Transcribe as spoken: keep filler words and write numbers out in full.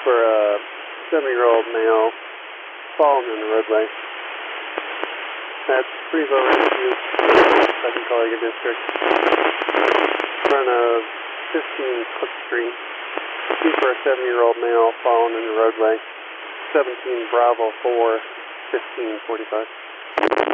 for a seven-year-old male fallen in the roadway. That's Freeville Rescue, Second Colliga District. In front of fifteen Cook Street. Two for a seven-year-old male fallen in the roadway. seventeen Bravo four, fifteen forty-five.